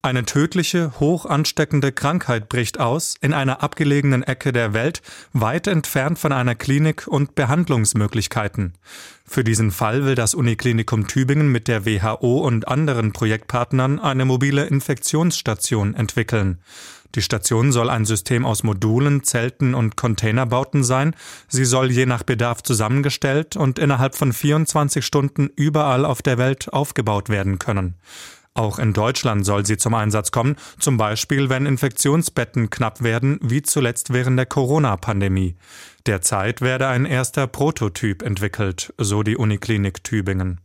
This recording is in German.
Eine tödliche, hoch ansteckende Krankheit bricht aus in einer abgelegenen Ecke der Welt, weit entfernt von einer Klinik und Behandlungsmöglichkeiten. Für diesen Fall will das Uniklinikum Tübingen mit der WHO und anderen Projektpartnern eine mobile Infektionsstation entwickeln. Die Station soll ein System aus Modulen, Zelten und Containerbauten sein. Sie soll je nach Bedarf zusammengestellt und innerhalb von 24 Stunden überall auf der Welt aufgebaut werden können. Auch in Deutschland soll sie zum Einsatz kommen, zum Beispiel wenn Infektionsbetten knapp werden, wie zuletzt während der Corona-Pandemie. Derzeit werde ein erster Prototyp entwickelt, so die Uniklinik Tübingen.